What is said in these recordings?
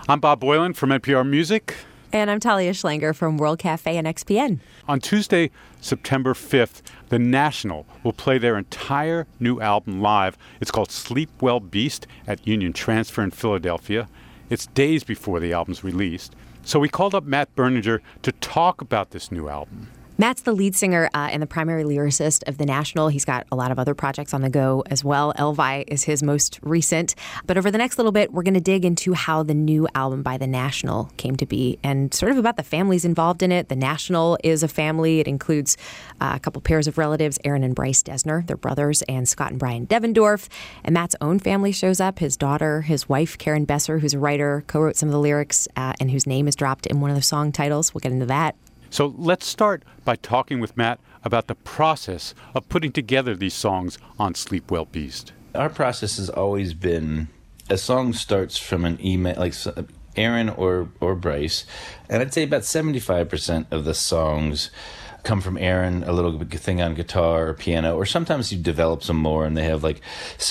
I'm Bob Boylan from NPR Music. And I'm Talia Schlanger from World Cafe and XPN. On Tuesday, September 5th, The National will play their entire new album live. It's called Sleep Well Beast at Union Transfer in Philadelphia. It's days before the album's released. So we called up Matt Berninger to talk about this new album. Matt's the lead singer and the primary lyricist of The National. He's got a lot of other projects on the go as well. Elvi is his most recent. But over the next little bit, we're going to dig into how the new album by The National came to be and sort of about the families involved in it. The National is a family. It includes a couple pairs of relatives, Aaron and Bryce Dessner, their brothers, and Scott and Brian Devendorf. And Matt's own family shows up. His daughter, his wife, Karen Besser, who's a writer, co-wrote some of the lyrics and whose name is dropped in one of the song titles. We'll get into that. So let's start by talking with Matt about the process of putting together these songs on Sleep Well Beast. Our process has always been, a song starts from an email, like Aaron or Bryce, and I'd say about 75% of the songs come from Aaron, a little thing on guitar or piano, or sometimes you develop some more and they have like,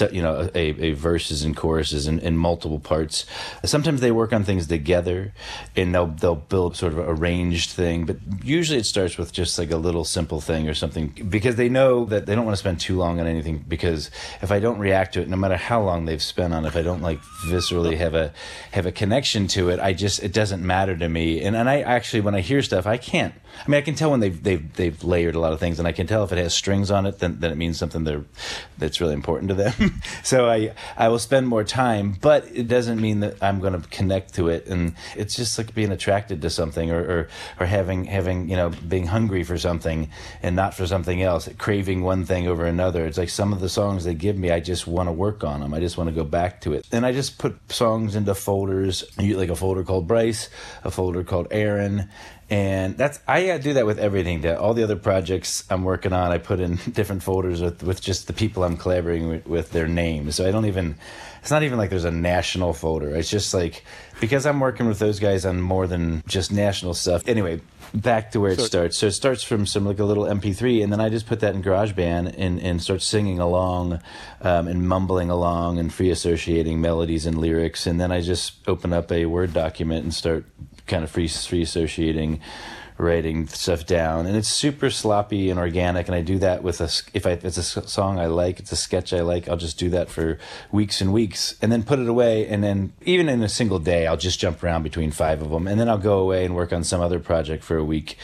a verses and choruses in multiple parts. Sometimes they work on things together and they'll build sort of an arranged thing, but usually it starts with just like a little simple thing or something, because they know that they don't want to spend too long on anything, because if I don't react to it, no matter how long they've spent on it, if I don't like viscerally have a connection to it, it doesn't matter to me. And I actually, when I hear stuff, I can tell when they've layered a lot of things, and I can tell if it has strings on it, then it means something that's really important to them. So I will spend more time, but it doesn't mean that I'm going to connect to it. And it's just like being attracted to something, or having being hungry for something and not for something else, craving one thing over another. It's like some of the songs they give me, I just want to work on them. I just want to go back to it. And I just put songs into folders, like a folder called Bryce, a folder called Aaron. And I do that with everything. All the other projects I'm working on, I put in different folders with just the people I'm collaborating with their names. So it's not even like there's a national folder. It's just like, because I'm working with those guys on more than just national stuff. Anyway, back to where it starts. So it starts from some like a little MP3, and then I just put that in GarageBand and start singing along and mumbling along and free associating melodies and lyrics. And then I just open up a Word document and start kind of free associating, writing stuff down, and it's super sloppy and organic. And I do that with if it's a song I like, it's a sketch I like, I'll just do that for weeks and weeks, and then put it away. And then even in a single day, I'll just jump around between 5 of them, and then I'll go away and work on some other project for a week.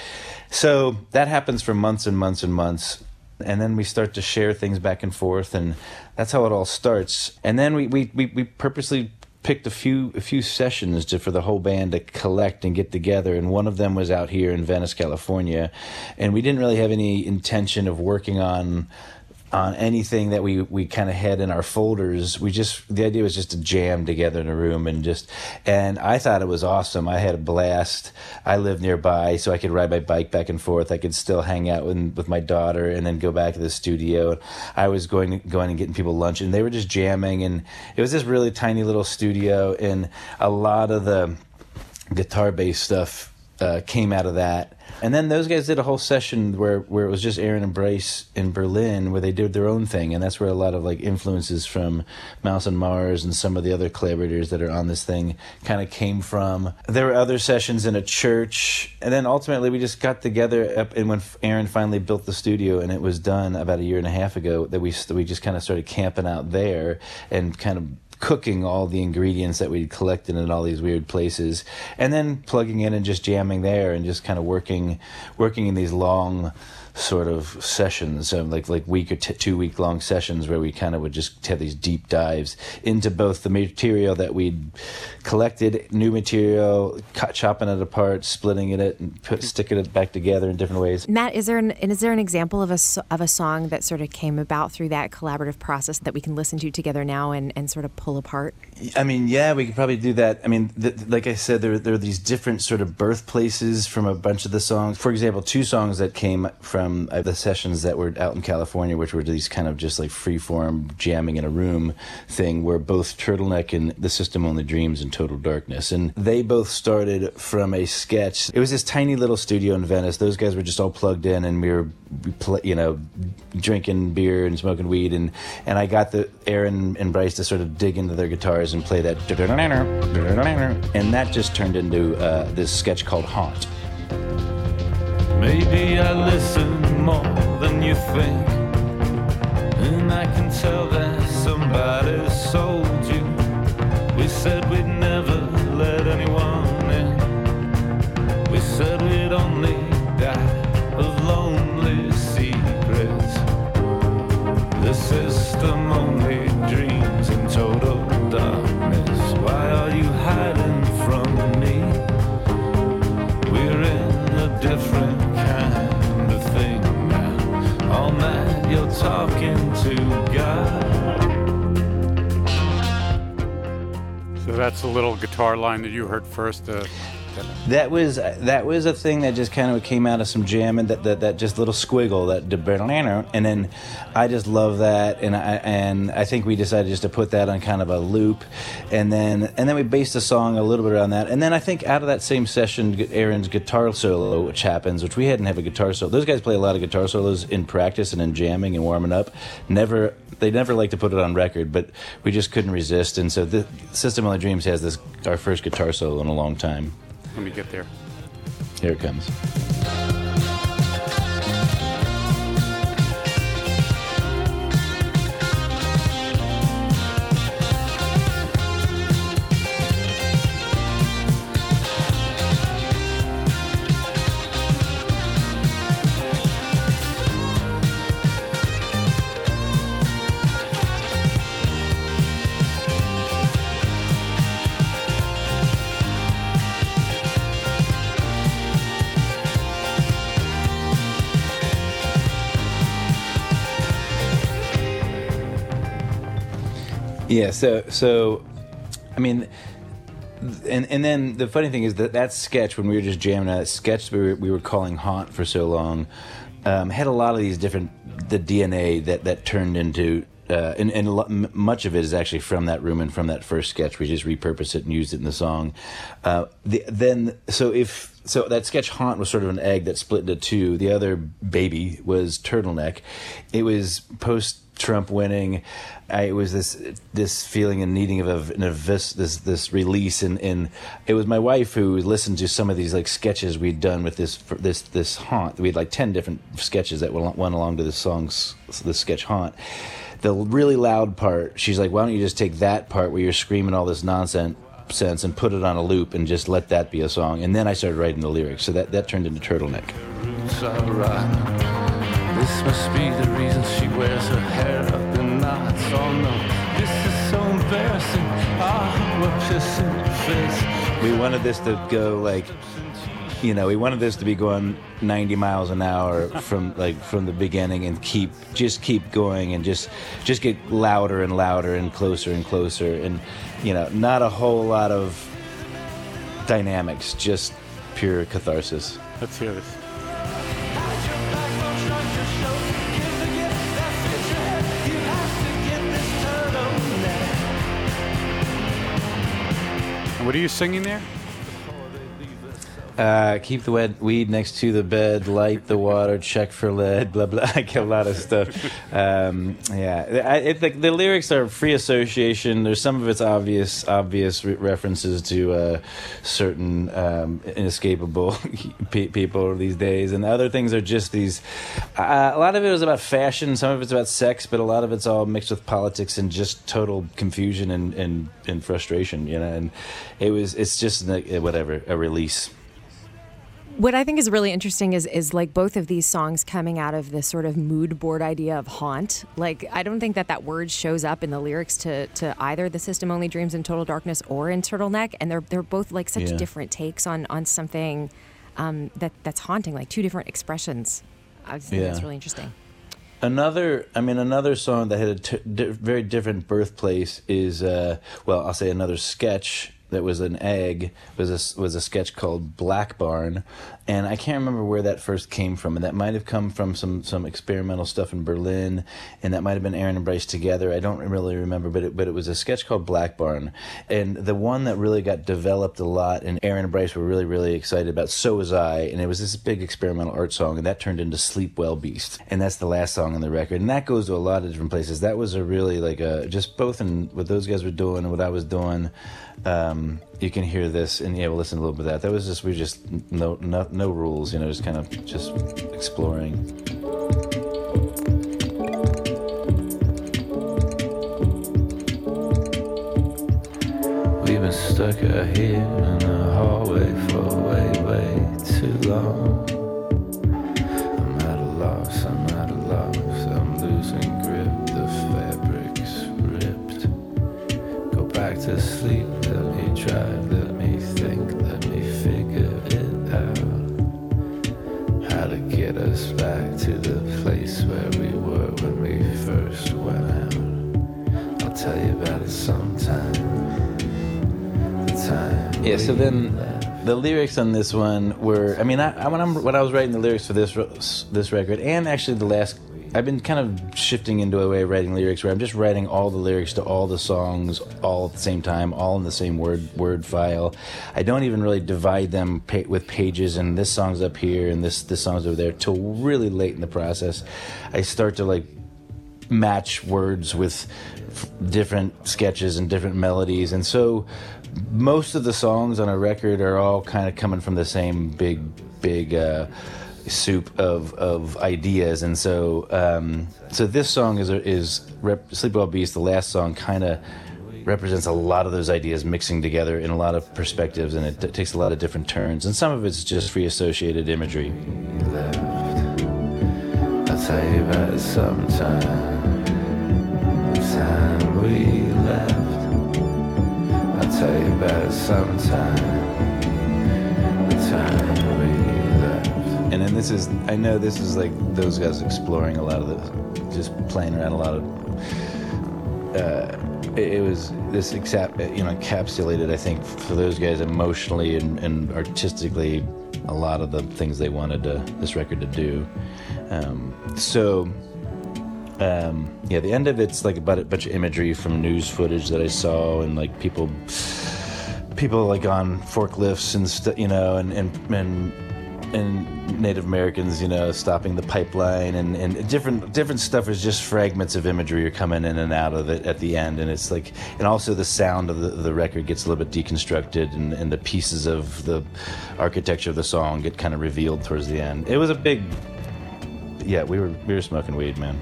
So that happens for months and months and months. And then we start to share things back and forth, and that's how it all starts. And then we purposely picked a few sessions for the whole band to collect and get together, and one of them was out here in Venice, California, and we didn't really have any intention of working on anything that we kind of had in our folders. The idea was just to jam together in a room and I thought it was awesome. I had a blast. I lived nearby, so I could ride my bike back and forth. I could still hang out with my daughter and then go back to the studio. I was going and getting people lunch, and they were just jamming, and it was this really tiny little studio, and a lot of the guitar-based stuff came out of that. And then those guys did a whole session where it was just Aaron and Bryce in Berlin, where they did their own thing, and that's where a lot of like influences from Mouse on Mars and some of the other collaborators that are on this thing kind of came from. There were other sessions in a church, and then ultimately we just got together and when Aaron finally built the studio and it was done about 1.5 years ago, that we just kind of started camping out there and kind of cooking all the ingredients that we'd collected in all these weird places, and then plugging in and just jamming there, and just kind of working in these long sort of sessions, like week or 2 week long sessions, where we kind of would just have these deep dives into both the material that we'd collected, new material, chopping it apart, splitting it, and sticking it back together in different ways. Matt, is there an example of a song that sort of came about through that collaborative process that we can listen to together now and sort of pull apart? I mean, yeah, we could probably do that. I mean, like I said, there are these different sort of birthplaces from a bunch of the songs. For example, 2 songs that came from from the sessions that were out in California, which were these kind of just like free-form jamming in a room thing, where both Turtleneck and The System Only Dreams and Total Darkness. And they both started from a sketch. It was this tiny little studio in Venice. Those guys were just all plugged in, and we were drinking beer and smoking weed, and I got Aaron and Bryce to sort of dig into their guitars and play that, and that just turned into this sketch called Haunt. Maybe I listen more than you think, and I can tell that somebody sold you. We said we'd never let anyone in. We said we'd only die of lonely secrets. The system only dreams in total darkness. Why are you hiding from me? We're in a different kind of thing now. All night you're talking to God. So that's a little guitar line that you heard first. That was a thing that just kind of came out of some jam, and that just little squiggle, and then I just love that, and I think we decided just to put that on kind of a loop, and then we based the song a little bit around that, and then I think out of that same session, Aaron's guitar solo, which we hadn't have a guitar solo. Those guys play a lot of guitar solos in practice and in jamming and warming up. They never like to put it on record, but we just couldn't resist, and so the System Only Dreams has our first guitar solo in a long time. Let me get there. Here it comes. Yeah, so I mean, and then the funny thing is that sketch, when we were just jamming that sketch we were calling Haunt for so long, had a lot of these the DNA that turned into, and much of it is actually from that room and from that first sketch. We just repurposed it and used it in the song. So that sketch Haunt was sort of an egg that split into two. The other baby was Turtleneck. It was post-Trump winning. It was this feeling and needing of this release, and it was my wife who listened to some of these like sketches we'd done with this Haunt. We had like 10 different sketches that went along to this sketch Haunt. The really loud part, she's like, why don't you just take that part where you're screaming all this nonsense and put it on a loop and just let that be a song. And then I started writing the lyrics, so that turned into Turtleneck. This must be the reason she wears her hair up in knots. Oh no, this is so embarrassing. We're pissing fits. We wanted this to go like, we wanted this to be going 90 miles an hour from the beginning, and keep going, and just get louder and louder and closer, and not a whole lot of dynamics, just pure catharsis. Let's hear this. What are you singing there? Keep the weed next to the bed, light the water, check for lead, blah, blah. I get a lot of stuff. The lyrics are free association. There's some of it's obvious references to certain inescapable people these days. And the other things are just these... a lot of it was about fashion, some of it's about sex, but a lot of it's all mixed with politics and just total confusion and frustration, and it's just whatever, a release. What I think is really interesting is like both of these songs coming out of this sort of mood board idea of haunt. Like, I don't think that word shows up in the lyrics to either The System Only Dreams in Total Darkness or in Turtleneck, and they're both like such different takes on something that's haunting, like two different expressions. I just think that's really interesting. Another song that had a very different birthplace is, I'll say another sketch that was an egg was a sketch called Black Barn, and I can't remember where that first came from. And that might have come from some experimental stuff in Berlin, and that might have been Aaron and Bryce together. I don't really remember, but it was a sketch called Black Barn, and the one that really got developed a lot, and Aaron and Bryce were really excited about. So was I, and it was this big experimental art song, and that turned into Sleep Well Beast, and that's the last song on the record, and that goes to a lot of different places. That was a really just both in what those guys were doing and what I was doing. You can hear this, and we'll listen to a little bit of that. That was just, we just no rules, just kind of just exploring. We've been stuck out here in the hallway for way too long. I'm at a loss, I'm losing grip, the fabric's ripped. Go back to sleep, let me drive, let me think, let me figure it out. How to get us back to the place where we were when we first went out. I'll tell you about it sometime. Yeah, so then the lyrics on this one were, when I was writing the lyrics for this record, and actually the last, I've been kind of shifting into a way of writing lyrics where I'm just writing all the lyrics to all the songs all at the same time, all in the same word file. I don't even really divide them with pages, and this song's up here and this song's over there, till really late in the process. I start to match words with different sketches and different melodies, and so most of the songs on a record are all kind of coming from the same big soup of ideas. And so this song is Sleep Well Beast, the last song, kind of represents a lot of those ideas mixing together in a lot of perspectives, and it takes a lot of different turns, and some of it's just free associated imagery. I'll tell you about it sometime. The time we left. I'll tell you about it sometime. The time we left. And then I know this is like those guys exploring a lot of just playing around a lot of. It was this encapsulated, I think, for those guys emotionally and artistically, a lot of the things they wanted this record to do. The end of it's like about a bunch of imagery from news footage that I saw, and like people like on forklifts and Native Americans, stopping the pipeline, and different stuff is just fragments of imagery are coming in and out of it at the end, and it's like, and also the sound of the record gets a little bit deconstructed, and the pieces of the architecture of the song get kind of revealed towards the end. It was a big, we were smoking weed, man.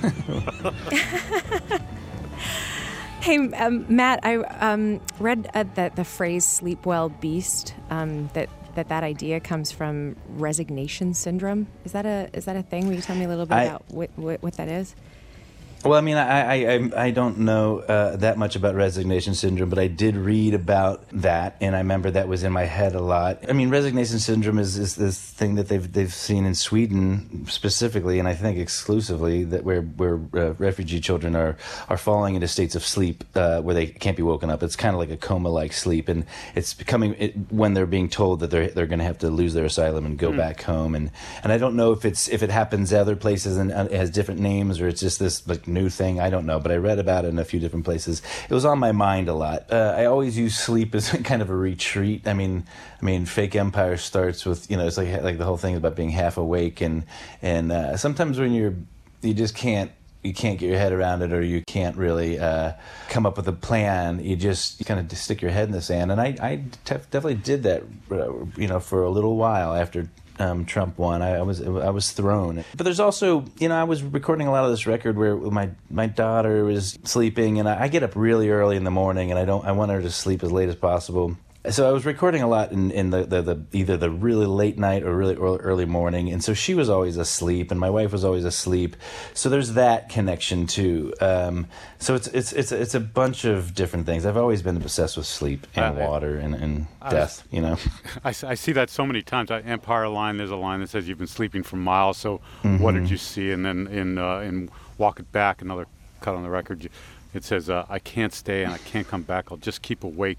Hey, Matt, I read that the phrase "sleep well, beast," that idea comes from resignation syndrome. Is that a thing? Will you tell me a little bit about what that is? Well, I don't know that much about resignation syndrome, but I did read about that, and I remember that was in my head a lot. Resignation syndrome is this thing that they've seen in Sweden specifically, and I think exclusively, that where refugee children are falling into states of sleep where they can't be woken up. It's kind of like a coma-like sleep, and it's becoming when they're being told that they're going to have to lose their asylum and go back home, and I don't know if it happens other places and it has different names, or it's just this new thing. I don't know, but I read about it in a few different places. It was on my mind a lot. I always use sleep as kind of a retreat. Fake Empire starts with, it's like the whole thing about being half awake, and sometimes when you just can't get your head around it, or you can't really come up with a plan, you kind of stick your head in the sand. And I definitely did that, for a little while after Trump won. I was thrown. But there's also, I was recording a lot of this record where my daughter was sleeping, and I get up really early in the morning, and I want her to sleep as late as possible. So I was recording a lot in the either the really late night or really early morning, and so she was always asleep, and my wife was always asleep. So there's that connection too. So it's a bunch of different things. I've always been obsessed with sleep and water and death. I see that so many times. Empire Line, there's a line that says you've been sleeping for miles. So what did you see? And then in Walk It Back, another cut on the record, it says I can't stay and I can't come back. I'll just keep awake.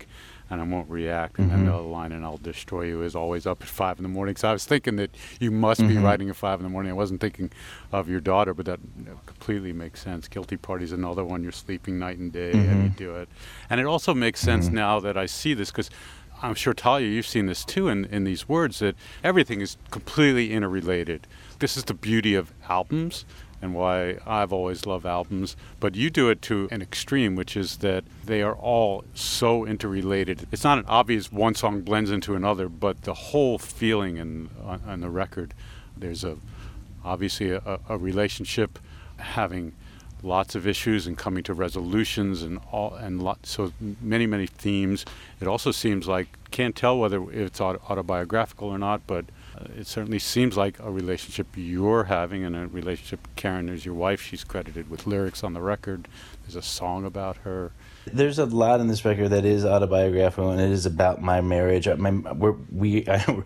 and I won't react. And then the other line, and I'll destroy you, is always up at 5 in the morning. So I was thinking that you must be writing at 5 in the morning. I wasn't thinking of your daughter, but that completely makes sense. Guilty Party's another one. You're sleeping night and day, and you do it. And it also makes sense now that I see this, because I'm sure, Talia, you've seen this too in these words, that everything is completely interrelated. This is the beauty of albums and why I've always loved albums. But you do it to an extreme, which is that they are all so interrelated. It's not an obvious one song blends into another, but the whole feeling on the record, there's obviously a relationship having lots of issues and coming to resolutions so many themes. It also seems like, can't tell whether it's autobiographical or not, but it certainly seems like a relationship you're having, and a relationship Karen is your wife. She's credited with lyrics on the record. There's a song about her. There's a lot in this record that is autobiographical, and it is about my marriage. We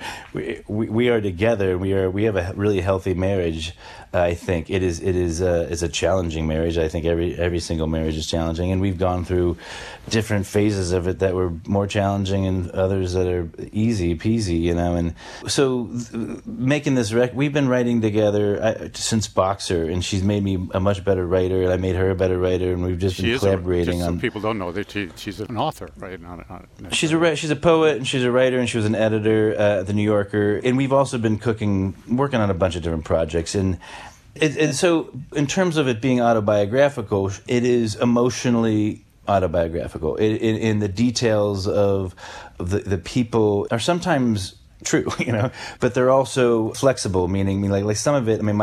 are together. We have a really healthy marriage. I think it's a challenging marriage. I think every single marriage is challenging, and we've gone through different phases of it that were more challenging, and others that are easy peasy. And so making this record, we've been writing together since Boxer, and she's made me a much better writer, and I made her a better writer, and we've just been collaborating on. So people don't know that she's an author, right? She's a poet, and she's a writer, and she was an editor at The New Yorker. And we've also been working on a bunch of different projects. And so in terms of it being autobiographical, it is emotionally autobiographical. In the details of the people are sometimes true, but they're also flexible, meaning like some of it. I mean,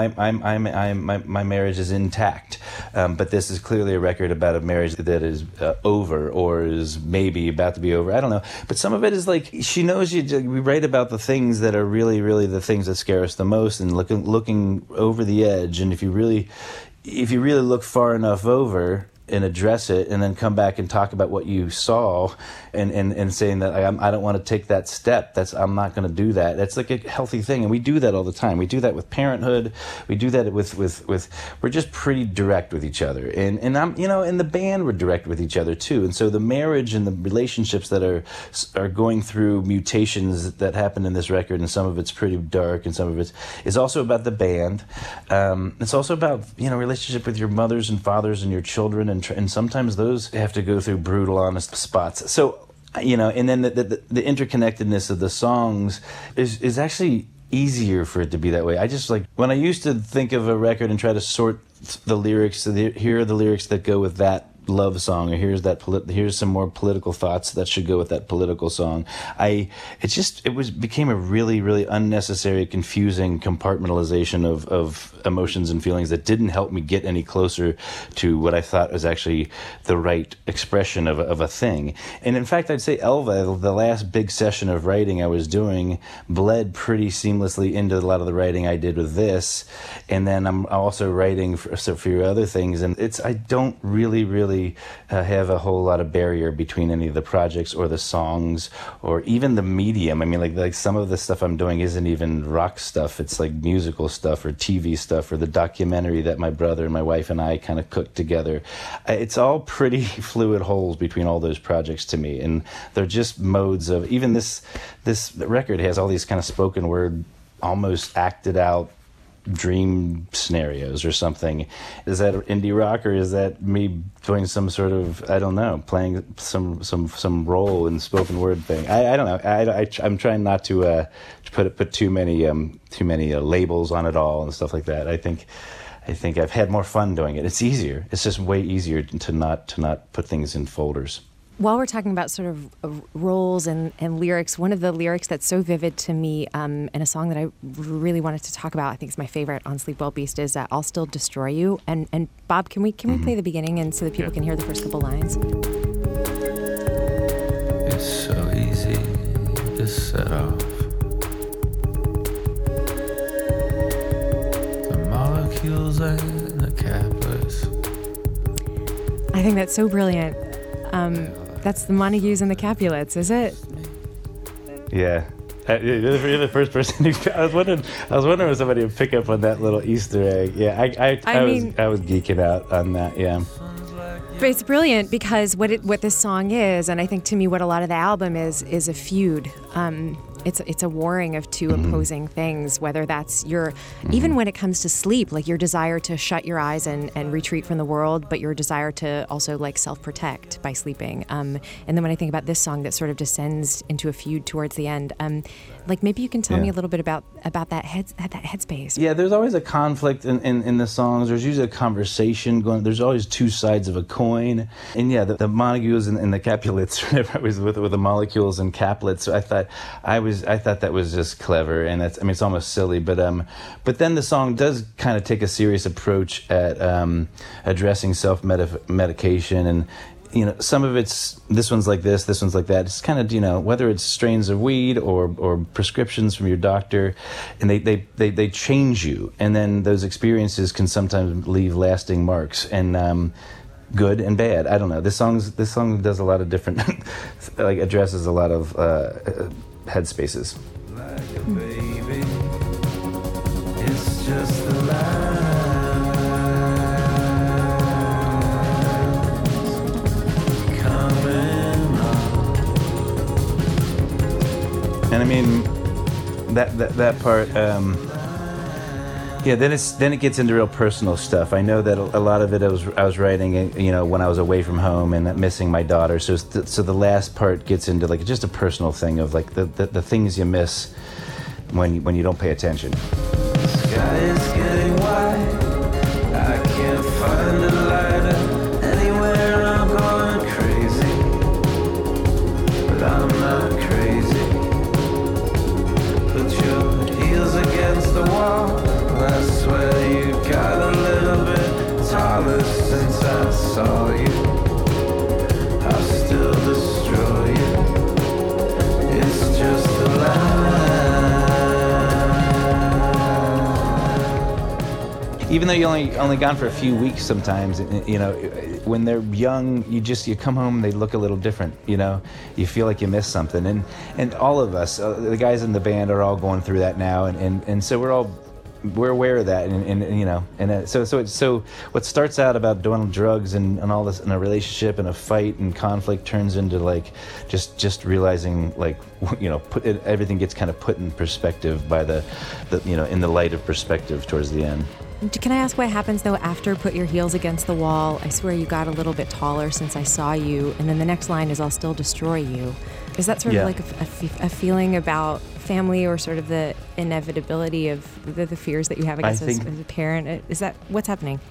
my marriage is intact, but this is clearly a record about a marriage that is over or is maybe about to be over. I don't know, but some of it is like she knows you. We write about the things that are really, really the things that scare us the most, and looking over the edge. And if you really look far enough over and address it, and then come back and talk about what you saw, and saying that I don't want to take that step. I'm not going to do that. That's like a healthy thing, and we do that all the time. We do that with parenthood. We do that with we're just pretty direct with each other, and I'm in the band we're direct with each other too. And so the marriage and the relationships that are going through mutations that happen in this record, and some of it's pretty dark, and some of it is also about the band. It's also about relationship with your mothers and fathers and your children, and sometimes those have to go through brutal, honest spots. So, and then the interconnectedness of the songs is actually easier for it to be that way. I just when I used to think of a record and try to sort the lyrics, here are the lyrics that go with that love song, or here's some more political thoughts that should go with that political song. It became a really, really unnecessary, confusing compartmentalization of emotions and feelings that didn't help me get any closer to what I thought was actually the right expression of a thing. And in fact, I'd say Elva, the last big session of writing I was doing, bled pretty seamlessly into a lot of the writing I did with this. And then I'm also writing for your other things, and I don't really have a whole lot of barrier between any of the projects or the songs or even the medium. I mean, like some of the stuff I'm doing isn't even rock stuff. It's like musical stuff or TV stuff or the documentary that my brother and my wife and I kind of cooked together. It's all pretty fluid holes between all those projects to me, and they're just modes of. Even this record has all these kind of spoken word, almost acted out dream scenarios or something. Is that indie rock, or is that me doing some sort of, I don't know, playing some role in spoken word thing? I don't know. I'm trying not to put too many labels on it all and stuff like that. I think I've had more fun doing it. It's easier. It's just way easier to not put things in folders. While we're talking about sort of roles and lyrics, one of the lyrics that's so vivid to me in a song that I really wanted to talk about, I think is my favorite on Sleep Well Beast, is I'll Still Destroy You. And Bob, can we play the beginning and so that people can hear the first couple lines? It's so easy to set off the molecules and the Capras. I think that's so brilliant. That's the Montagues and the Capulets, is it? Yeah. You're the first person who. I was wondering if somebody would pick up on that little Easter egg. Yeah, I was geeking out on that. Yeah. But it's brilliant because what this song is, and I think to me what a lot of the album is a feud. It's a warring of two opposing things, whether that's your, even when it comes to sleep, like your desire to shut your eyes and retreat from the world, but your desire to also like self-protect by sleeping. And then when I think about this song that sort of descends into a feud towards the end, like maybe you can tell me a little bit about that headspace. Yeah, there's always a conflict in the songs. There's usually a conversation going. There's always two sides of a coin. And yeah, the Montagues and the Capulets, whenever I was with the molecules and Caplets, so I thought that was just clever, and it's almost silly, but then the song does kind of take a serious approach at addressing self-medication, and some of this one's like this one's like that. It's kind of whether it's strains of weed or prescriptions from your doctor, and they change you, and then those experiences can sometimes leave lasting marks, and good and bad. I don't know. This song does a lot of different, like addresses a lot of headspaces. Like a baby, it's just a line. And I mean, that part, then it gets into real personal stuff. I know that a lot of it I was writing, when I was away from home and missing my daughter. So the last part gets into like just a personal thing of like the things you miss when you don't pay attention. The sky is getting white. I can't find a lighter anywhere. I'm going crazy, but I'm not crazy. Put your heels against the wall. I swear you got a little bit taller since I saw you. I'll still destroy you. It's just a lie. Even though you only gone for a few weeks, sometimes when they're young, you come home, they look a little different. You feel like you missed something, and all of us, the guys in the band, are all going through that now, and so we're aware of that, so what starts out about doing drugs and all this in a relationship and a fight and conflict turns into like just realizing like everything gets kind of put in perspective by the in the light of perspective towards the end. Can I ask what happens, though, after Put Your Heels Against the Wall? I swear you got a little bit taller since I saw you. And then the next line is, I'll still destroy you. Is that sort of like a feeling about family, or sort of the inevitability of the fears that you have, I guess, as a parent? Is that what's happening?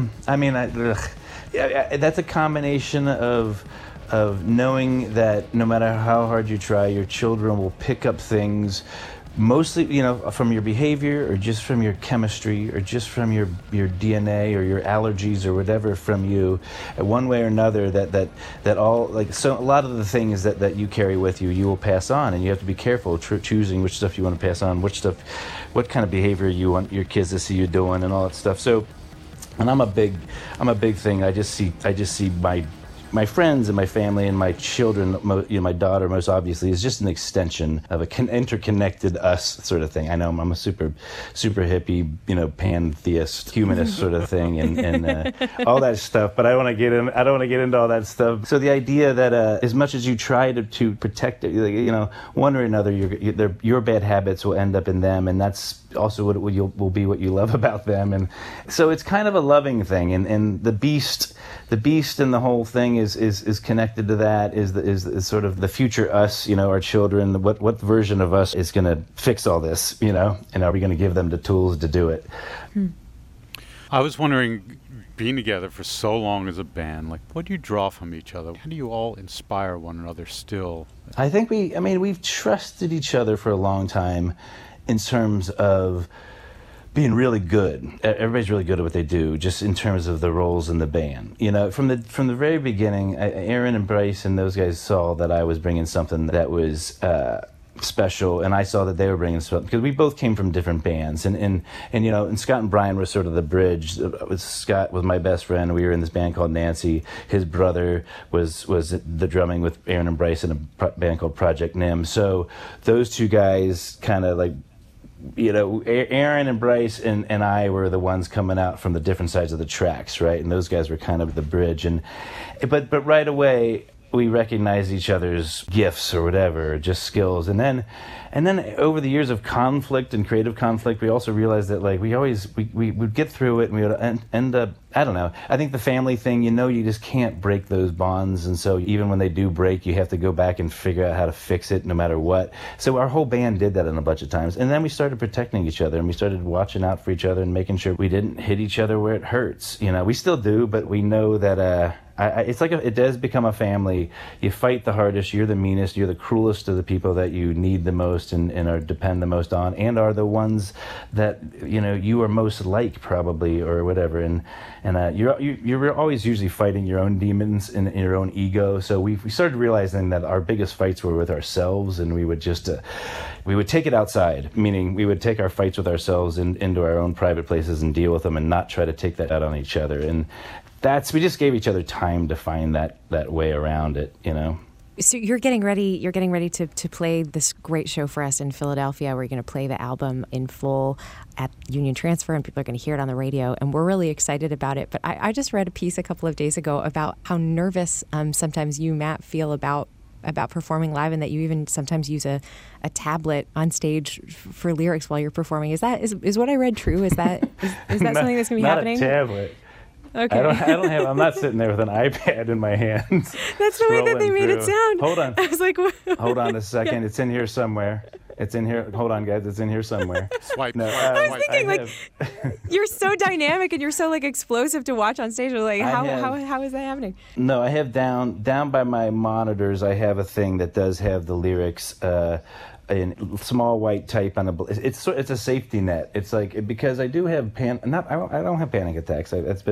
That's a combination of knowing that no matter how hard you try, your children will pick up things mostly, from your behavior, or just from your chemistry, or just from your DNA or your allergies or whatever from you, one way or another, that all, like, so a lot of the things that you carry with you, you will pass on, and you have to be careful choosing which stuff you want to pass on, what kind of behavior you want your kids to see you doing, and all that stuff. So, and I'm a big thing. I just see my friends and my family and my children, my daughter most obviously, is just an extension of an interconnected us sort of thing. I know I'm a super hippie, pantheist, humanist sort of thing, and all that stuff. But I don't want to get into all that stuff. So the idea that as much as you try to protect it, one or another, your bad habits will end up in them, and that's also what will be what you love about them. And so it's kind of a loving thing, and the beast and the whole thing is connected to that, is sort of the future us, our children, what version of us is going to fix all this, and are we going to give them the tools to do it? I was wondering, being together for so long as a band, like, what do you draw from each other? How do you all inspire one another still? I think we've trusted each other for a long time in terms of being really good. Everybody's really good at what they do, just in terms of the roles in the band. From the very beginning, Aaron and Bryce and those guys saw that I was bringing something that was special, and I saw that they were bringing something, because we both came from different bands, and Scott and Brian were sort of the bridge. Scott was my best friend. We were in this band called Nancy. His brother was the drumming with Aaron and Bryce in a band called Project Nim. So those two guys kind of like Aaron and Bryce and I were the ones coming out from the different sides of the tracks, right? And those guys were kind of the bridge. But right away, we recognized each other's gifts or whatever, just skills. And then over the years of conflict and creative conflict, we also realized that like we would get through it and we would end up, I don't know, I think the family thing, you just can't break those bonds. And so even when they do break, you have to go back and figure out how to fix it no matter what. So our whole band did that a bunch of times. And then we started protecting each other and we started watching out for each other and making sure we didn't hit each other where it hurts. We still do, but we know that it's like it does become a family. You fight the hardest, you're the meanest, you're the cruelest to the people that you need the most and are depend the most on, and are the ones that you are most like probably or whatever. And you're always usually fighting your own demons and your own ego. So we started realizing that our biggest fights were with ourselves, and we would just we would take it outside, meaning we would take our fights with ourselves into our own private places and deal with them, and not try to take that out on each other. And we just gave each other time to find that way around it, So you're getting ready to play this great show for us in Philadelphia. We're going to play the album in full at Union Transfer, and people are going to hear it on the radio, and we're really excited about it. But I just read a piece a couple of days ago about how nervous sometimes you, Matt, feel about performing live, and that you even sometimes use a tablet on stage for lyrics while you're performing. Is what I read true? Is that something that's going to be happening? Not a tablet. Okay. I'm not sitting there with an iPad in my hands. That's the way that they made it sound. Hold on. I was like, what? Hold on a second. Yeah. It's in here somewhere. It's in here. Hold on, guys. It's in here somewhere. Swipe. No, I was thinking, you're so dynamic and you're so explosive to watch on stage. Like, how is that happening? No, I have down by my monitors. I have a thing that does have the lyrics. In small white type on it's a safety net. It's like, because I do have I don't have panic attacks.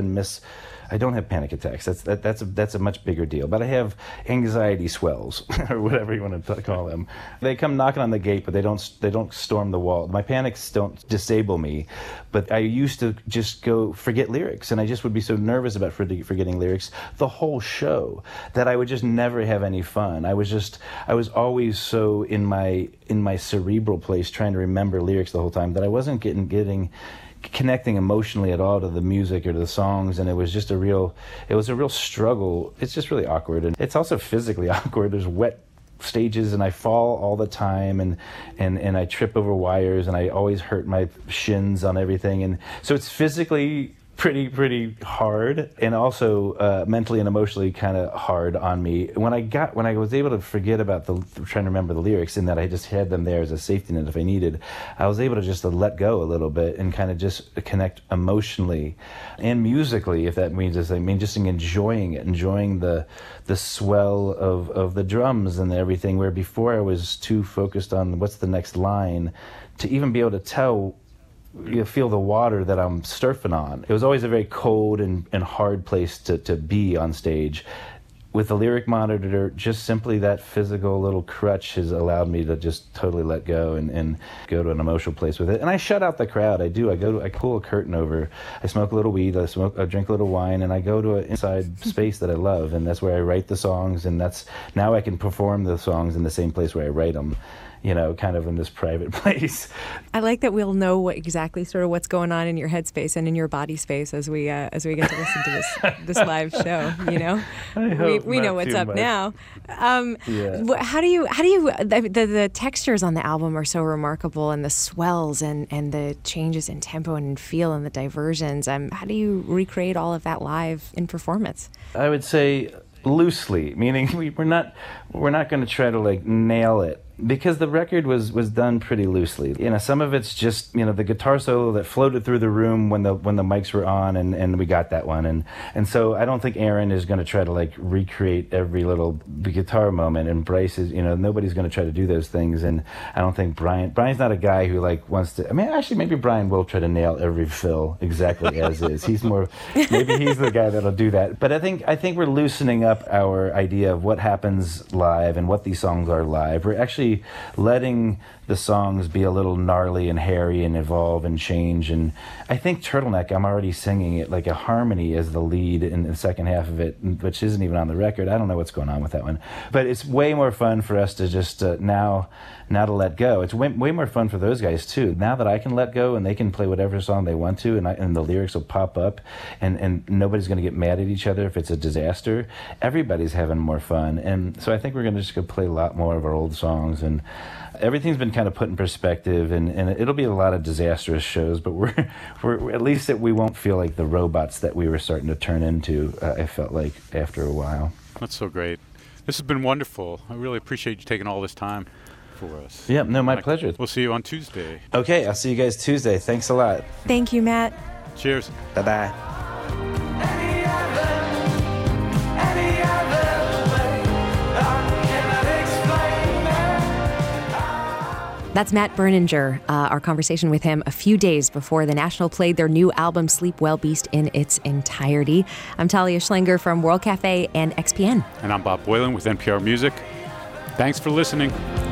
I don't have panic attacks. That's a much bigger deal. But I have anxiety swells or whatever you want to call them. They come knocking on the gate, but they don't storm the wall. My panics don't disable me, but I used to just go forget lyrics, and I just would be so nervous about forgetting lyrics the whole show that I would just never have any fun. I was always so in my cerebral place trying to remember lyrics the whole time that I wasn't connecting emotionally at all to the music or to the songs, and it was a real struggle. It's just really awkward, and it's also physically awkward. There's wet stages and I fall all the time, and I trip over wires, and I always hurt my shins on everything, and so it's physically pretty hard, and also mentally and emotionally kind of hard on me. When I was able to forget about trying to remember the lyrics, and that I just had them there as a safety net if I needed, I was able to just let go a little bit and kind of just connect emotionally and musically, if that means anything. Just enjoying it, enjoying the swell of the drums and everything, where before I was too focused on what's the next line to even be able to tell. You feel the water that I'm surfing on. It was always a very cold and hard place to be on stage. With the lyric monitor, just simply that physical little crutch has allowed me to just totally let go and go to an emotional place with it. And I shut out the crowd. I do. I pull a curtain over. I smoke a little weed. I drink a little wine, and I go to an inside space that I love, and that's where I write the songs. And now I can perform the songs in the same place where I write them. Kind of in this private place. I like that we'll know exactly sort of what's going on in your headspace and in your body space as we get to listen to this live show. We know what's up now. Yeah. How do you the textures on the album are so remarkable, and the swells and the changes in tempo and in feel and the diversions. How do you recreate all of that live in performance? I would say loosely, meaning we're not going to try to nail it, because the record was done pretty loosely. Some of it's just the guitar solo that floated through the room when the mics were on, and we got that one, and so I don't think Aaron is going to try to recreate every little guitar moment, and Bryce is nobody's going to try to do those things, and I don't think Brian's not a guy who wants to. I mean, actually maybe Brian will try to nail every fill exactly as is. Maybe he's the guy that'll do that. But I think we're loosening up our idea of what happens live and what these songs are live. We're actually letting the songs be a little gnarly and hairy and evolve and change. And I think Turtleneck, I'm already singing it like a harmony as the lead in the second half of it, which isn't even on the record. I don't know what's going on with that one. But it's way more fun for us to just now to let go. It's way more fun for those guys too. Now that I can let go and they can play whatever song they want to, and the lyrics will pop up, and nobody's going to get mad at each other if it's a disaster. Everybody's having more fun. And so I think we're going to just go play a lot more of our old songs, and everything's been kind of put in perspective, and it'll be a lot of disastrous shows, but we're at least that we won't feel like the robots that we were starting to turn into, I felt like, after a while. That's so great. This has been wonderful. I really appreciate you taking all this time for us. Yeah, no, my pleasure. We'll see you on Tuesday. Okay, I'll see you guys Tuesday. Thanks a lot. Thank you, Matt. Cheers. Bye-bye. That's Matt Berninger. Our conversation with him a few days before the National played their new album, Sleep Well Beast, in its entirety. I'm Talia Schlenger from World Cafe and XPN. And I'm Bob Boylan with NPR Music. Thanks for listening.